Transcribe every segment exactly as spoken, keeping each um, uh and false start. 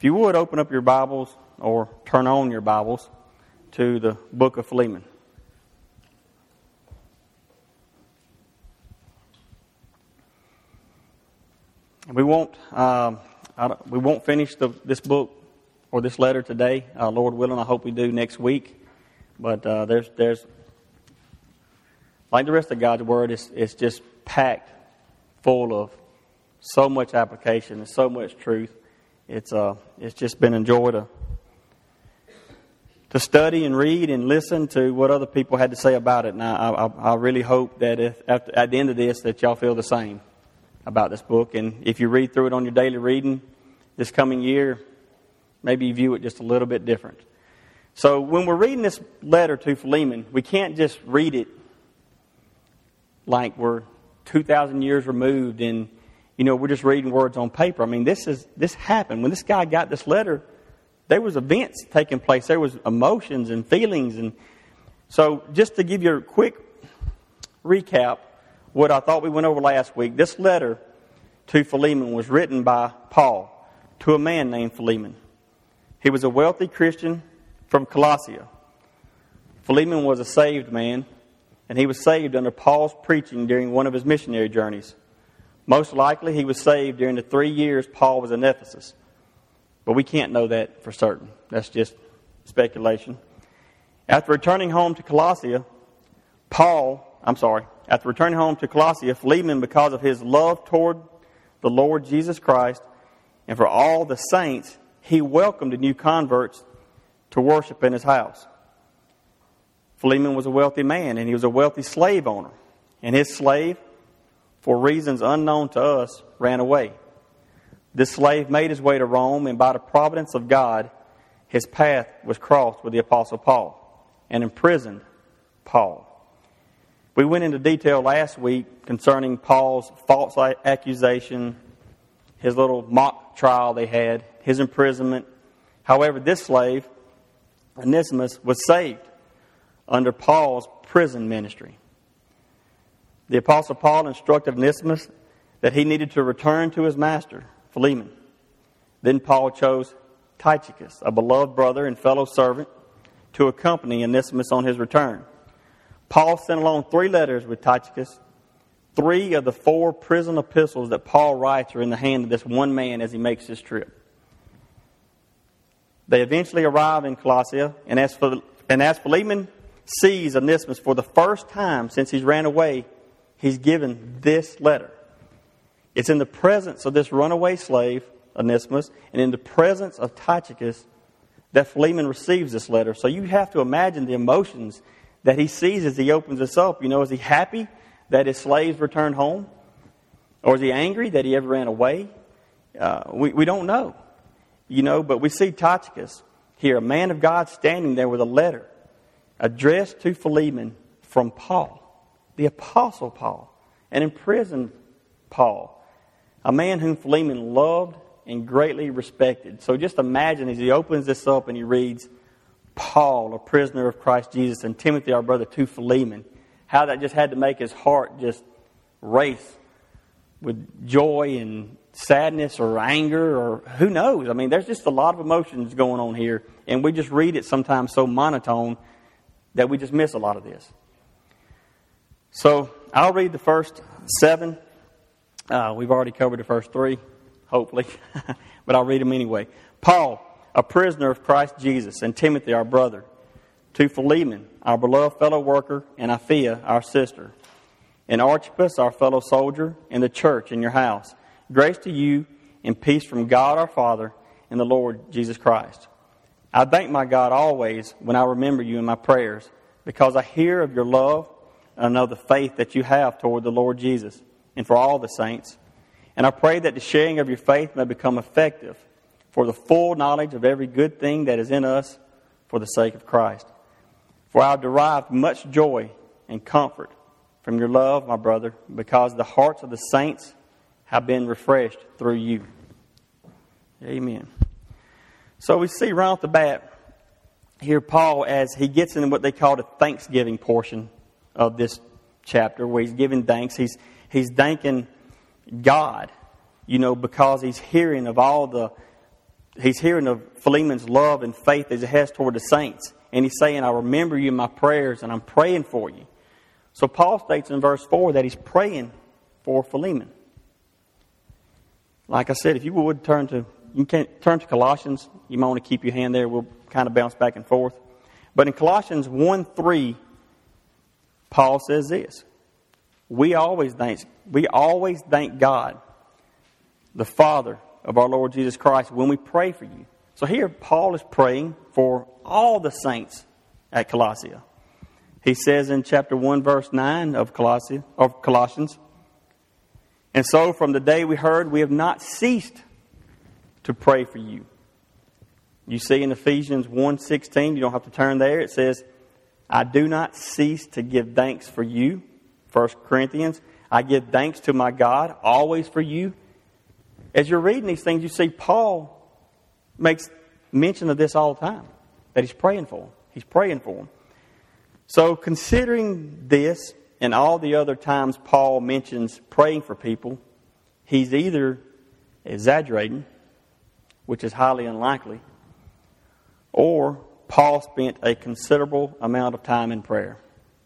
If you would, open up your Bibles or turn on your Bibles to the book of Philemon. We won't um, I don't, we won't finish the, this book or this letter today. Uh, Lord willing, I hope we do next week. But uh, there's there's like the rest of God's Word, it's it's just packed full of so much application and so much truth. It's uh it's just been a joy to to study and read and listen to what other people had to say about it. And I I, I really hope that if after, at the end of this that y'all feel the same about this book. And if you read through it on your daily reading this coming year, maybe you view it just a little bit different. So when we're reading this letter to Philemon, we can't just read it like we're two thousand years removed and, you know, we're just reading words on paper. I mean, this is this happened. When this guy got this letter, there was events taking place. There was emotions and feelings. And so just to give you a quick recap, what I thought we went over last week, this letter to Philemon was written by Paul to a man named Philemon. He was a wealthy Christian from Colossae. Philemon was a saved man, and he was saved under Paul's preaching during one of his missionary journeys. Most likely he was saved during the three years Paul was in Ephesus. But we can't know that for certain. That's just speculation. After returning home to Colossae, Paul, I'm sorry, after returning home to Colossae, Philemon, because of his love toward the Lord Jesus Christ and for all the saints, he welcomed the new converts to worship in his house. Philemon was a wealthy man, and he was a wealthy slave owner. And his slave, for reasons unknown to us, ran away. This slave made his way to Rome, and by the providence of God, his path was crossed with the Apostle Paul and imprisoned Paul. We went into detail last week concerning Paul's false accusation, his little mock trial they had, his imprisonment. However, this slave, Onesimus, was saved under Paul's prison ministry. The Apostle Paul instructed Onesimus that he needed to return to his master, Philemon. Then Paul chose Tychicus, a beloved brother and fellow servant, to accompany Onesimus on his return. Paul sent along three letters with Tychicus. Three of the four prison epistles that Paul writes are in the hand of this one man as he makes this trip. They eventually arrive in Colossae, and as, and as Philemon sees Onesimus for the first time since he's ran away, he's given this letter. It's in the presence of this runaway slave, Onesimus, and in the presence of Tychicus that Philemon receives this letter. So you have to imagine the emotions that he sees as he opens this up. You know, is he happy that his slaves returned home? Or is he angry that he ever ran away? Uh, we, we don't know. You know, but we see Tychicus here, a man of God standing there with a letter addressed to Philemon from Paul, the Apostle Paul, an imprisoned Paul, a man whom Philemon loved and greatly respected. So just imagine as he opens this up and he reads, Paul, a prisoner of Christ Jesus, and Timothy, our brother, to Philemon, how that just had to make his heart just race with joy and sadness or anger or who knows. I mean, there's just a lot of emotions going on here, and we just read it sometimes so monotone that we just miss a lot of this. So I'll read the first seven. Uh, we've already covered the first three, hopefully, but I'll read them anyway. Paul, a prisoner of Christ Jesus, and Timothy, our brother, to Philemon, our beloved fellow worker, and Apphia, our sister, and Archippus, our fellow soldier, and the church in your house. Grace to you and peace from God our Father and the Lord Jesus Christ. I thank my God always when I remember you in my prayers, because I hear of your love and I know the faith that you have toward the Lord Jesus and for all the saints. And I pray that the sharing of your faith may become effective for the full knowledge of every good thing that is in us for the sake of Christ. For I have derived much joy and comfort from your love, my brother, because the hearts of the saints have been refreshed through you. Amen. So we see right off the bat here Paul as he gets into what they call the Thanksgiving portion of this chapter, where he's giving thanks. He's he's thanking God, you know, because he's hearing of all the he's hearing of Philemon's love and faith that he has toward the saints. And he's saying, I remember you in my prayers, and I'm praying for you. So Paul states in verse four that he's praying for Philemon. Like I said, if you would turn to you can turn to Colossians. You might want to keep your hand there. We'll kind of bounce back and forth. But in Colossians one three, Paul says this: We always thank we always thank God, the Father of our Lord Jesus Christ, when we pray for you. So here Paul is praying for all the saints at Colossia. He says in chapter one, verse nine of Colossia, of Colossians, and so from the day we heard, we have not ceased to pray for you. You see in Ephesians one sixteen, you don't have to turn there, it says, I do not cease to give thanks for you. First Corinthians, I give thanks to my God always for you. As you're reading these things, you see Paul makes mention of this all the time, that he's praying for them. He's praying for them. So considering this and all the other times Paul mentions praying for people, he's either exaggerating, which is highly unlikely, or Paul spent a considerable amount of time in prayer.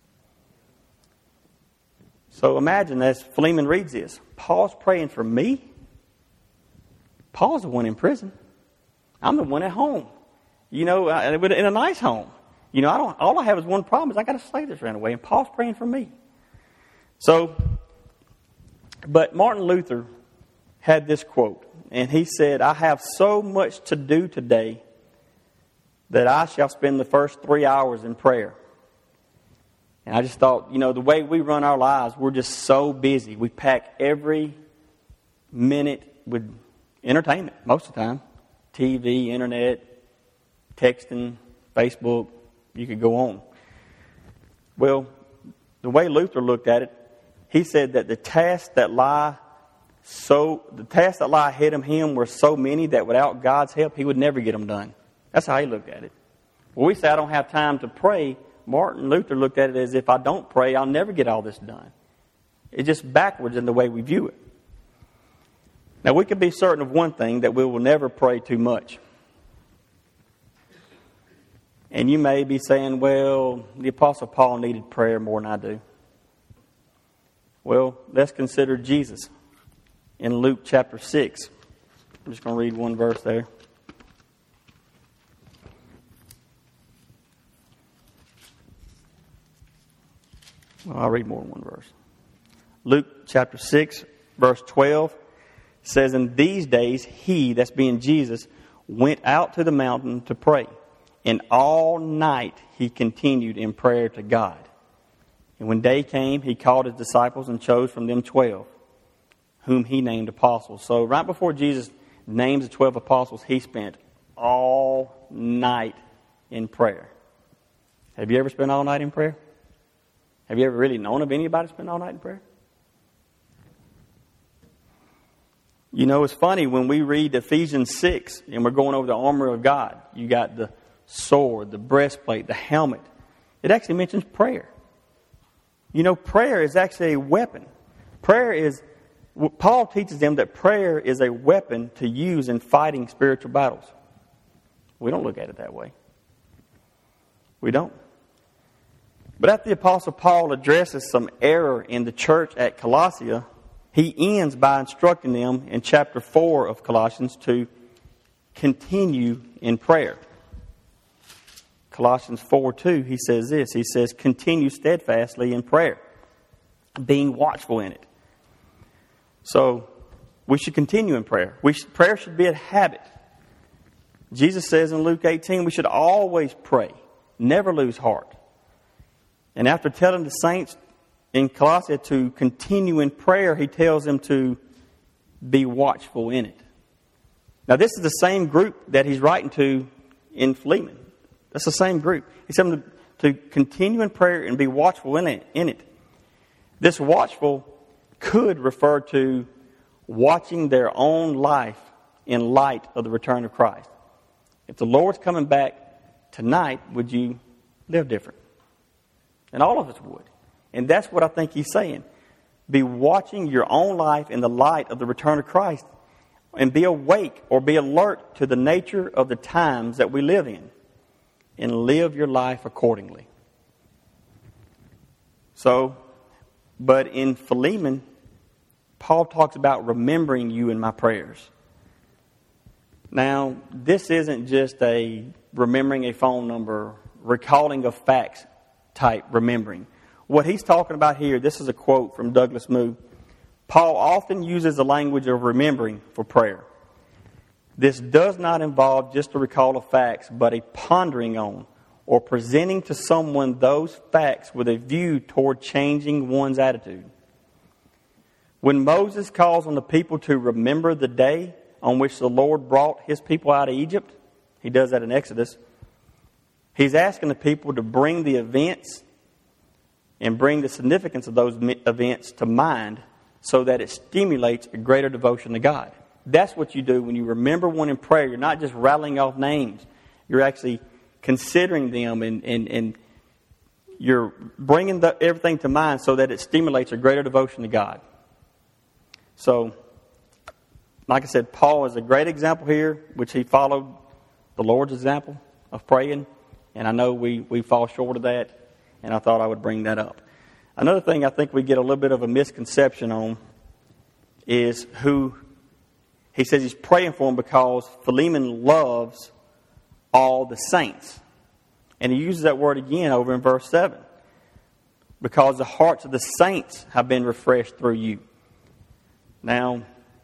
So imagine as Philemon reads this, Paul's praying for me? Paul's the one in prison. I'm the one at home. You know, in a nice home. You know, I don't. All I have is one problem: is I got a slave that's ran away, and Paul's praying for me. So, but Martin Luther had this quote, and he said, "I have so much to do today that I shall spend the first three hours in prayer." And I just thought, you know, the way we run our lives, we're just so busy. We pack every minute with entertainment most of the time, T V, internet, texting, Facebook. You could go on. Well, the way Luther looked at it, he said that the tasks that lie so the tasks that lie ahead of him were so many that without God's help, he would never get them done. That's how he looked at it. When we say I don't have time to pray, Martin Luther looked at it as if I don't pray, I'll never get all this done. It's just backwards in the way we view it. Now, we can be certain of one thing, that we will never pray too much. And you may be saying, well, the Apostle Paul needed prayer more than I do. Well, let's consider Jesus in Luke chapter six. I'm just going to read one verse there. Well, I'll read more than one verse. Luke chapter six, verse twelve says, in these days, he, that's being Jesus, went out to the mountain to pray. And all night he continued in prayer to God. And when day came, he called his disciples and chose from them twelve, whom he named apostles. So right before Jesus names the twelve apostles, he spent all night in prayer. Have you ever spent all night in prayer? Have you ever really known of anybody spend all night in prayer? You know, it's funny when we read Ephesians six and we're going over the armor of God. You got the sword, the breastplate, the helmet. It actually mentions prayer. You know, prayer is actually a weapon. Prayer is, Paul teaches them that prayer is a weapon to use in fighting spiritual battles. We don't look at it that way. We don't. But after the Apostle Paul addresses some error in the church at Colossia, he ends by instructing them in chapter four of Colossians to continue in prayer. Colossians four two, he says this. He says, continue steadfastly in prayer, being watchful in it. So, we should continue in prayer. We should, prayer should be a habit. Jesus says in Luke eighteen, we should always pray, never lose heart. And after telling the saints in Colossae to continue in prayer, he tells them to be watchful in it. Now, this is the same group that he's writing to in Philemon. That's the same group. He's telling them to continue in prayer and be watchful in it. In it. This watchful could refer to watching their own life in light of the return of Christ. If the Lord's coming back tonight, would you live different? And all of us would. And that's what I think he's saying. Be watching your own life in the light of the return of Christ. and be awake or be alert to the nature of the times that we live in, and live your life accordingly. So, but in Philemon, Paul talks about remembering you in my prayers. Now, this isn't just a remembering a phone number, recalling of facts type remembering. What he's talking about here, this is a quote from Douglas Moo. Paul often uses the language of remembering for prayer. This does not involve just a recall of facts, but a pondering on or presenting to someone those facts with a view toward changing one's attitude. When Moses calls on the people to remember the day on which the Lord brought his people out of Egypt, he does that in Exodus, he's asking the people to bring the events and bring the significance of those events to mind so that it stimulates a greater devotion to God. That's what you do when you remember one in prayer. You're not just rattling off names. You're actually considering them and, and, and you're bringing the, everything to mind so that it stimulates a greater devotion to God. So, like I said, Paul is a great example here, which he followed the Lord's example of praying. And I know we, we fall short of that, and I thought I would bring that up. Another thing I think we get a little bit of a misconception on is who, he says he's praying for them because Philemon loves all the saints. And he uses that word again over in verse seven. Because the hearts of the saints have been refreshed through you. Now,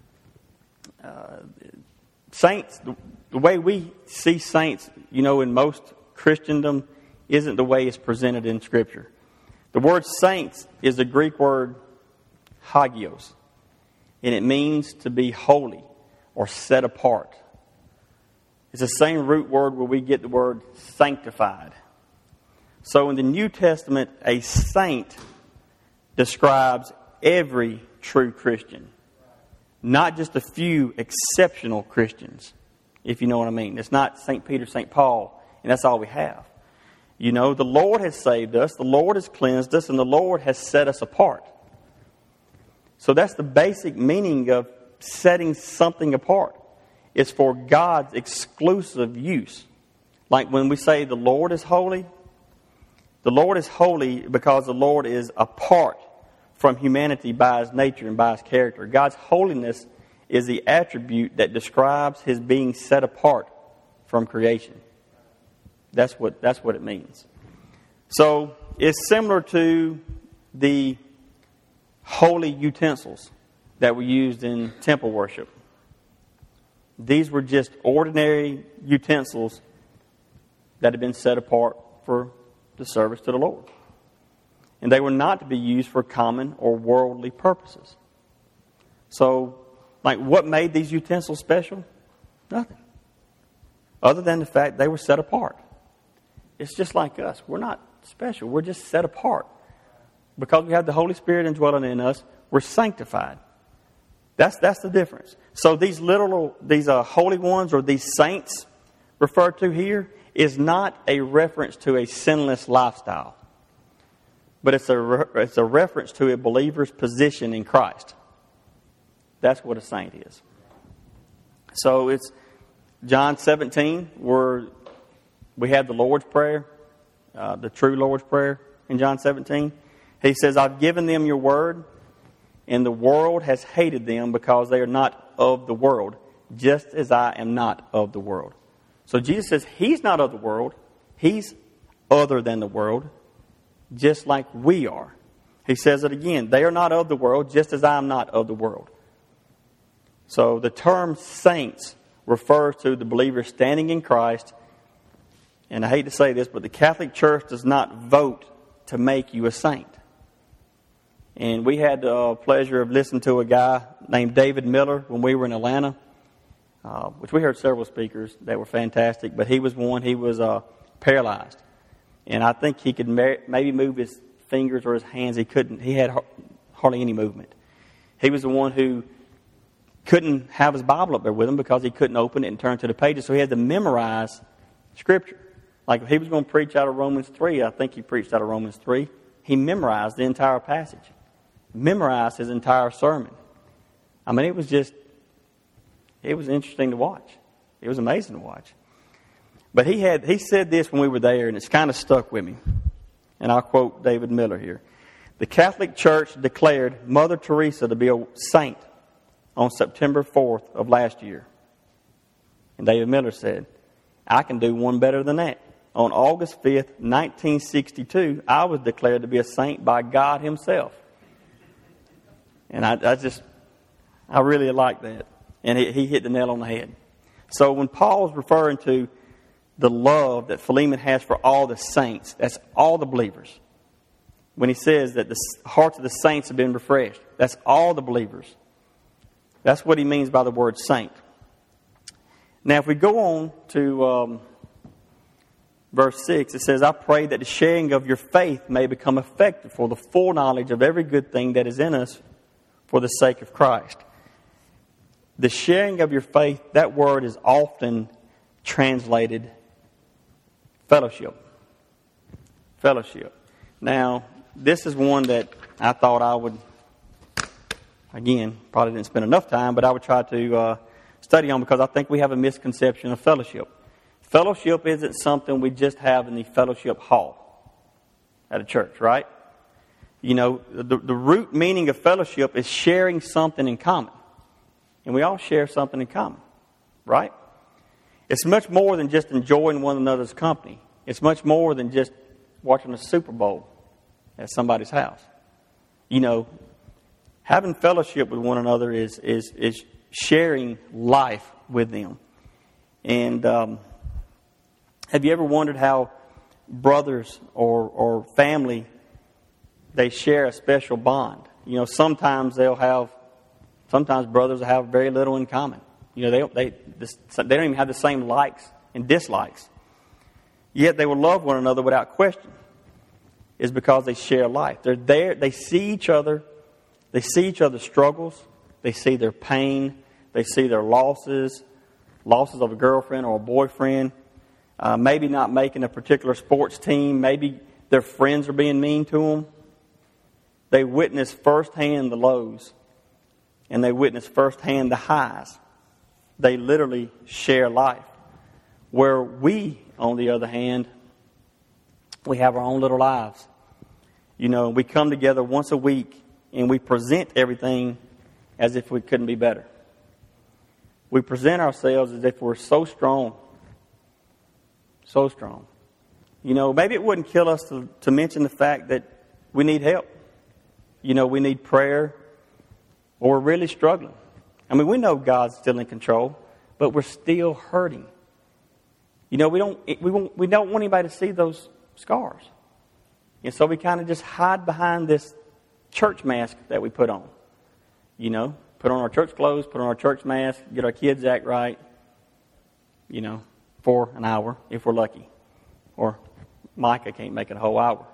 uh, saints, the, the way we see saints, you know, in most Christendom, isn't the way it's presented in Scripture. The word saints is the Greek word hagios, and it means to be holy or set apart. It's the same root word where we get the word sanctified. So in the New Testament, a saint describes every true Christian, not just a few exceptional Christians, if you know what I mean. It's not Saint Peter, Saint Paul, and that's all we have. You know, the Lord has saved us, the Lord has cleansed us, and the Lord has set us apart. So that's the basic meaning of setting something apart. It's for God's exclusive use. Like when we say the Lord is holy, the Lord is holy because the Lord is apart from humanity by His nature and by His character. God's holiness is the attribute that describes His being set apart from creation. That's what that's what it means. So it's similar to the holy utensils that were used in temple worship. These were just ordinary utensils that had been set apart for the service to the Lord. And they were not to be used for common or worldly purposes. So, like, what made these utensils special? Nothing. Other than the fact they were set apart. It's just like us. We're not special. We're just set apart. Because we have the Holy Spirit indwelling in us, we're sanctified. That's that's the difference. So these little, these uh, holy ones or these saints referred to here is not a reference to a sinless lifestyle. But it's a, re- it's a reference to a believer's position in Christ. That's what a saint is. So it's John seventeen, where we have the Lord's Prayer, uh, the true Lord's Prayer in John seventeen. He says, I've given them your word, and the world has hated them because they are not of the world, just as I am not of the world. So Jesus says He's not of the world. He's other than the world, just like we are. He says it again. They are not of the world, just as I am not of the world. So the term saints refers to the believer standing in Christ. And I hate to say this, but the Catholic Church does not vote to make you a saint. And we had the pleasure of listening to a guy named David Miller when we were in Atlanta, uh, which we heard several speakers that were fantastic, but he was one, he was uh, paralyzed. And I think he could mer- maybe move his fingers or his hands. He couldn't. He had har- hardly any movement. He was the one who couldn't have his Bible up there with him because he couldn't open it and turn to the pages, so he had to memorize Scripture. Like if he was going to preach out of Romans three, I think he preached out of Romans three, he memorized the entire passage. Memorized his entire sermon. I mean, it was just, it was interesting to watch. It was amazing to watch. But he had he said this when we were there, and it's kind of stuck with me. And I'll quote David Miller here. The Catholic Church declared Mother Teresa to be a saint on September fourth of last year. And David Miller said, I can do one better than that. On August fifth, nineteen sixty-two, I was declared to be a saint by God himself. And I, I just, I really like that. And he, he hit the nail on the head. So when Paul's referring to the love that Philemon has for all the saints, that's all the believers. When he says that the hearts of the saints have been refreshed, that's all the believers. That's what he means by the word saint. Now, if we go on to um, verse six, it says, I pray that the sharing of your faith may become effective for the full knowledge of every good thing that is in us for the sake of Christ. The sharing of your faith, that word is often translated fellowship. Fellowship. Now, this is one that I thought I would, again, probably didn't spend enough time, but I would try to uh, study on because I think we have a misconception of fellowship. Fellowship isn't something we just have in the fellowship hall at a church, right? You know, the, the root meaning of fellowship is sharing something in common. And we all share something in common, right? It's much more than just enjoying one another's company. It's much more than just watching a Super Bowl at somebody's house. You know, having fellowship with one another is is, is sharing life with them. And um, have you ever wondered how brothers or, or family, they share a special bond? You know, sometimes they'll have, sometimes brothers will have very little in common. You know, they they they don't even have the same likes and dislikes. Yet they will love one another without question. It's because they share life. They're there. They see each other. They see each other's struggles. They see their pain. They see their losses, losses of a girlfriend or a boyfriend. Uh, maybe not making a particular sports team. Maybe their friends are being mean to them. They witness firsthand the lows, and they witness firsthand the highs. They literally share life. Where we, on the other hand, we have our own little lives. You know, we come together once a week and we present everything as if we couldn't be better. We present ourselves as if we're so strong. So strong. You know, maybe it wouldn't kill us to, to mention the fact that we need help. You know, we need prayer, or we're really struggling. I mean, we know God's still in control, but we're still hurting. You know, we don't we won't, we don't want anybody to see those scars. And so we kind of just hide behind this church mask that we put on. You know, put on our church clothes, put on our church mask, get our kids act right, you know, for an hour if we're lucky. Or Micah can't make it a whole hour.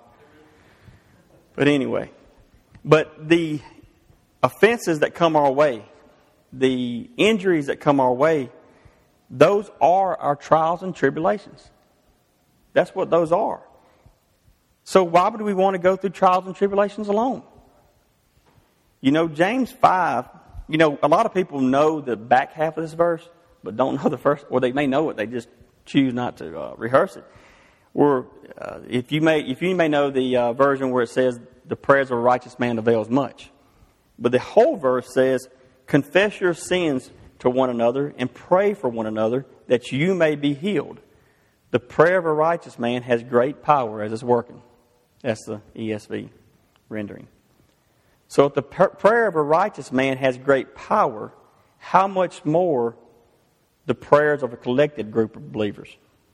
But anyway, but the offenses that come our way, the injuries that come our way, those are our trials and tribulations. That's what those are. So why would we want to go through trials and tribulations alone? You know, James five, you know, a lot of people know the back half of this verse, but don't know the first, or they may know it, they just choose not to uh, rehearse it. Or uh, if you may, if you may know the uh, version where it says, the prayers of a righteous man avails much. But the whole verse says, confess your sins to one another and pray for one another that you may be healed. The prayer of a righteous man has great power as it's working. That's the E S V rendering. So if the prayer of a righteous man has great power, how much more the prayers of a collected group of believers?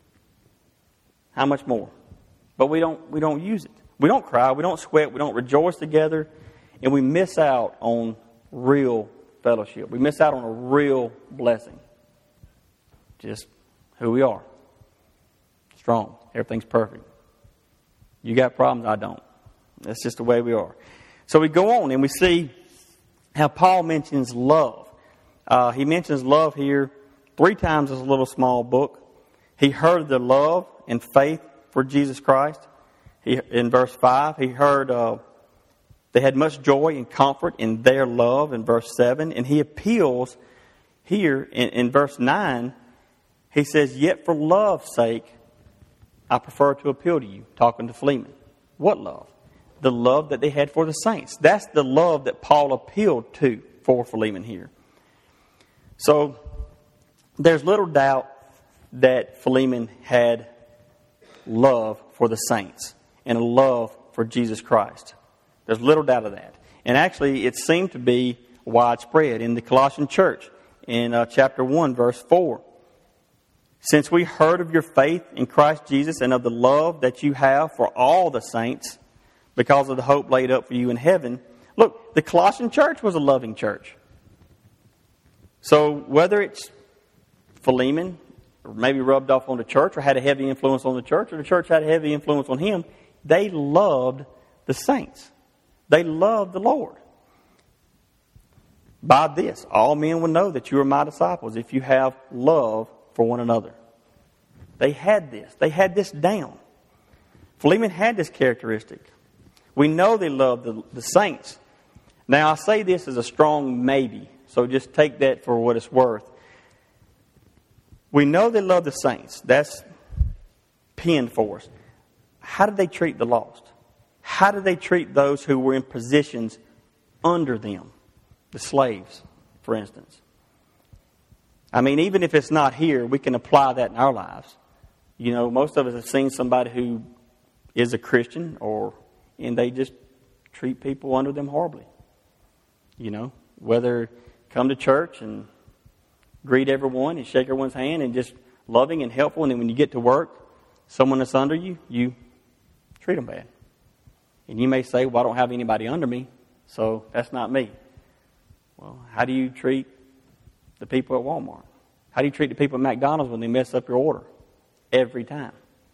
How much more? But we don't we don't use it. We don't cry, we don't sweat, we don't rejoice together, and we miss out on real fellowship. We miss out on a real blessing. Just who we are. Strong. Everything's perfect. You got problems, I don't. That's just the way we are. So we go on and we see how Paul mentions love. Uh, he mentions love here three times in this little small book. He heard the love and faith for Jesus Christ. He, in verse five, he heard uh, they had much joy and comfort in their love in verse seven. And he appeals, here in, in verse nine, he says, yet for love's sake, I prefer to appeal to you, talking to Philemon. What love? The love that they had for the saints. That's the love that Paul appealed to for Philemon here. So, there's little doubt that Philemon had love for the saints and a love for Jesus Christ. There's little doubt of that. And actually, it seemed to be widespread in the Colossian church in uh, chapter one, verse four. Since we heard of your faith in Christ Jesus and of the love that you have for all the saints because of the hope laid up for you in heaven. Look, the Colossian church was a loving church. So whether it's Philemon, or maybe rubbed off on the church, or had a heavy influence on the church, or the church had a heavy influence on him, they loved the saints. They loved the Lord. By this, all men will know that you are my disciples if you have love for one another. They had this. They had this down. Philemon had this characteristic. We know they loved the, the saints. Now, I say this as a strong maybe, so just take that for what it's worth. We know they love the saints. That's pinned for us. How did they treat the lost? How did they treat those who were in positions under them? The slaves, for instance. I mean, even if it's not here, we can apply that in our lives. You know, most of us have seen somebody who is a Christian, or and they just treat people under them horribly. You know, whether come to church and greet everyone and shake everyone's hand and just loving and helpful, and then when you get to work, someone that's under you, you treat them bad. And you may say, well, I don't have anybody under me, so that's not me. Well, how do you treat the people at Walmart? How do you treat the people at McDonald's when they mess up your order? Every time.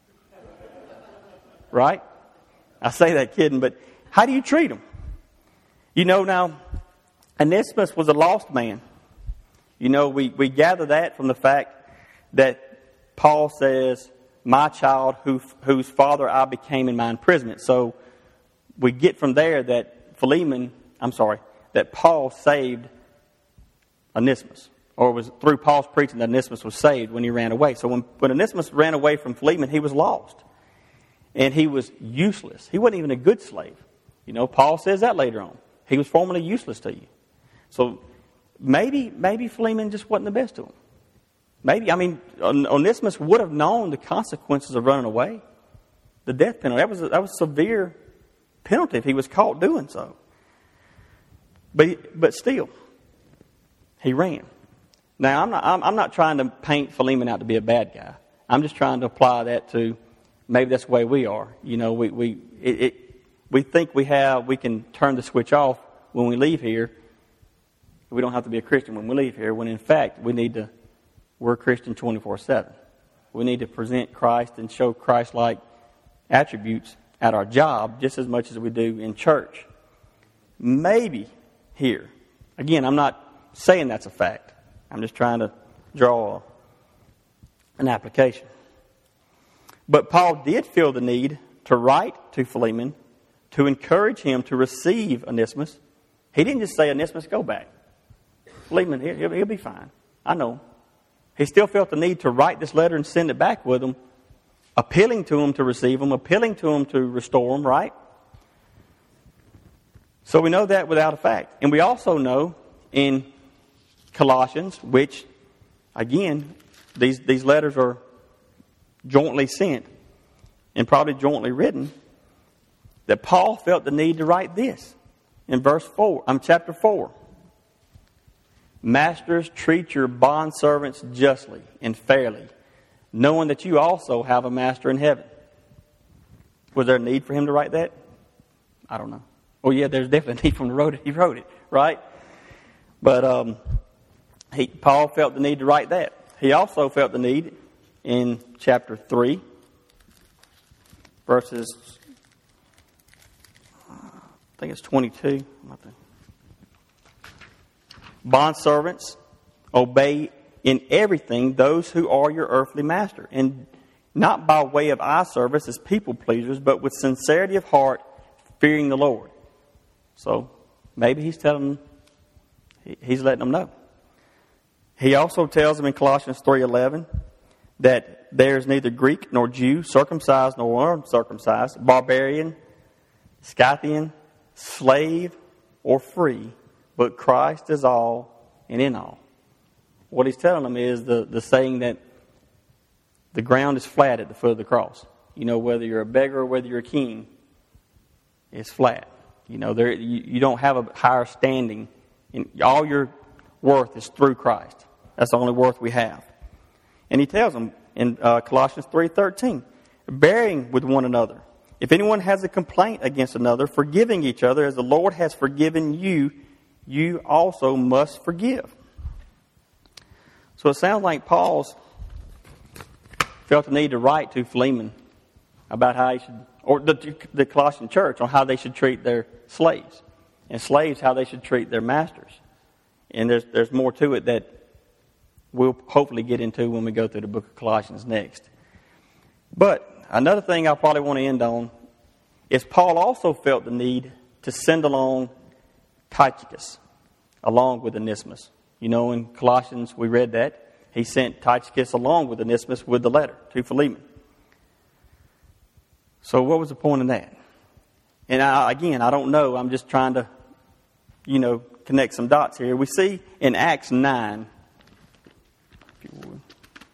Right? I say that kidding, but how do you treat them? You know, now, Onesimus was a lost man. You know, we, we gather that from the fact that Paul says, my child who, whose father I became in my imprisonment. So we get from there that Philemon, I'm sorry, that Paul saved Onesimus. Or it was through Paul's preaching that Onesimus was saved when he ran away. So when, when Onesimus ran away from Philemon, he was lost. And he was useless. He wasn't even a good slave. You know, Paul says that later on. He was formerly useless to you. So maybe maybe Philemon just wasn't the best to him. Maybe, I mean, Onesimus would have known the consequences of running away. The death penalty. That was a, that was a severe penalty if he was caught doing so. But but still, he ran. Now, I'm not I'm, I'm not trying to paint Philemon out to be a bad guy. I'm just trying to apply that to maybe that's the way we are. You know, we we it, it we think we have we can turn the switch off when we leave here. We don't have to be a Christian when we leave here. When in fact we need to. We're a Christian twenty-four seven. We need to present Christ and show Christ-like attributes at our job just as much as we do in church. Maybe here. Again, I'm not saying that's a fact. I'm just trying to draw an application. But Paul did feel the need to write to Philemon to encourage him to receive Onesimus. He didn't just say, Onesimus, go back. Philemon, he'll, he'll be fine. I know. He still felt the need to write this letter and send it back with him, appealing to him to receive him, appealing to him to restore him, right? So we know that without a fact. And we also know in Colossians, which, again, these, these letters are jointly sent and probably jointly written, that Paul felt the need to write this in verse four, um, chapter four. Masters, treat your bondservants justly and fairly, knowing that you also have a master in heaven. Was there a need for him to write that? I don't know. Oh, yeah, there's definitely a need for him to write it. He wrote it, right? But um, he, Paul felt the need to write that. He also felt the need in chapter three, verses, I think it's twenty-two. Bondservants, obey in everything those who are your earthly master, and not by way of eye service as people pleasers, but with sincerity of heart, fearing the Lord. So maybe he's telling them, he's letting them know. He also tells them in Colossians three eleven that there is neither Greek nor Jew, circumcised nor uncircumcised, barbarian, Scythian, slave, or free, but Christ is all and in all. What he's telling them is the, the saying that the ground is flat at the foot of the cross. You know, whether you're a beggar or whether you're a king, it's flat. You know, there you, you don't have a higher standing. In, all your worth is through Christ. That's the only worth we have. And he tells them in uh, Colossians three thirteen, bearing with one another. If anyone has a complaint against another, forgiving each other as the Lord has forgiven you, you also must forgive. So it sounds like Paul's felt the need to write to Philemon about how he should, or the, the Colossian church, on how they should treat their slaves, and slaves how they should treat their masters. And there's there's more to it that we'll hopefully get into when we go through the book of Colossians next. But another thing I probably want to end on is Paul also felt the need to send along Tychicus along with Onesimus. You know, in Colossians we read that he sent Tychicus along with Onesimus with the letter to Philemon. So what was the point in that? And I, again, I don't know. I'm just trying to, you know, connect some dots here. We see in Acts nine, if you would.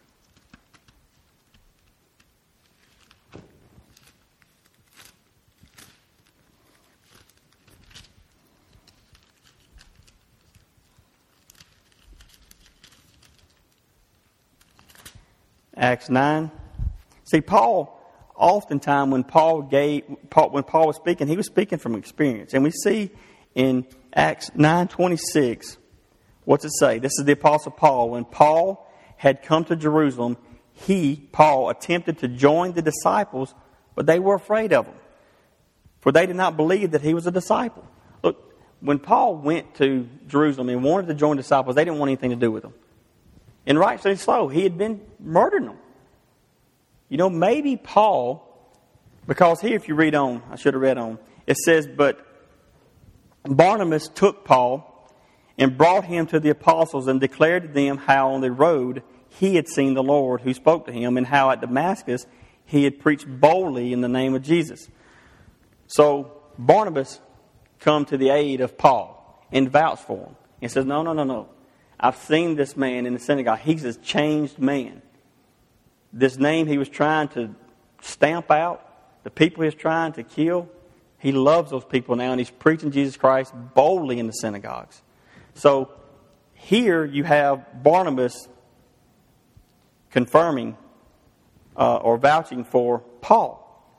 Acts nine. See, Paul, oftentimes when Paul gave, Paul, when Paul was speaking, he was speaking from experience. And we see in Acts nine twenty-six, what's it say? This is the Apostle Paul. When Paul had come to Jerusalem, he, Paul, attempted to join the disciples, but they were afraid of him, for they did not believe that he was a disciple. Look, when Paul went to Jerusalem and wanted to join the disciples, they didn't want anything to do with him. And rightfully so, he had been murdering them. You know, maybe Paul, because here if you read on, I should have read on, it says, but Barnabas took Paul and brought him to the apostles and declared to them how on the road he had seen the Lord who spoke to him, and how at Damascus he had preached boldly in the name of Jesus. So Barnabas come to the aid of Paul and vouched for him and says, no, no, no, no. I've seen this man in the synagogue. He's a changed man. This name he was trying to stamp out, the people he was trying to kill, he loves those people now, and he's preaching Jesus Christ boldly in the synagogues. So here you have Barnabas confirming uh, or vouching for Paul.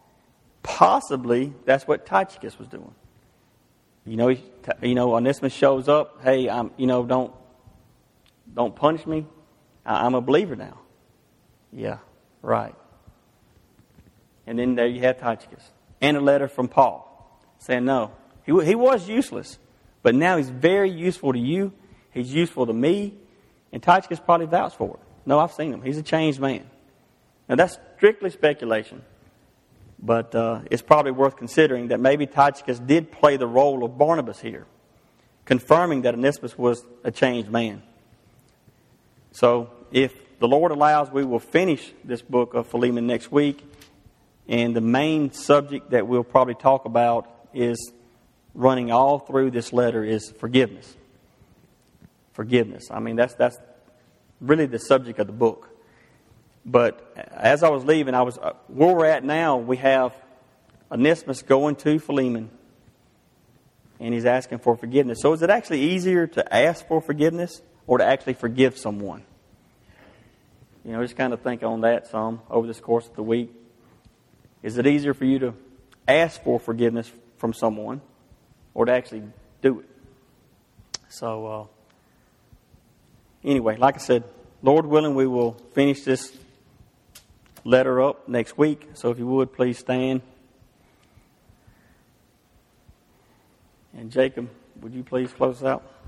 Possibly that's what Tychicus was doing. You know, he, you know, Onesimus shows up. Hey, I'm, you know, don't don't punish me. I'm a believer now. Yeah, right. And then there you have Tychicus and a letter from Paul saying, no, he he was useless, but now he's very useful to you. He's useful to me, and Tychicus probably vouched for it. No, I've seen him. He's a changed man. Now that's strictly speculation. But uh, it's probably worth considering that maybe Tychicus did play the role of Barnabas here, confirming that Onesimus was a changed man. So if the Lord allows, we will finish this book of Philemon next week. And the main subject that we'll probably talk about is running all through this letter is forgiveness. Forgiveness. I mean, that's that's really the subject of the book. But as I was leaving, I was uh, where we're at now. We have Onesimus going to Philemon, and he's asking for forgiveness. So, is it actually easier to ask for forgiveness or to actually forgive someone? You know, just kind of think on that some over this course of the week. Is it easier for you to ask for forgiveness from someone, or to actually do it? So, uh, anyway, like I said, Lord willing, we will finish this letter up next week. So if you would, please stand. And Jacob, would you please close us out?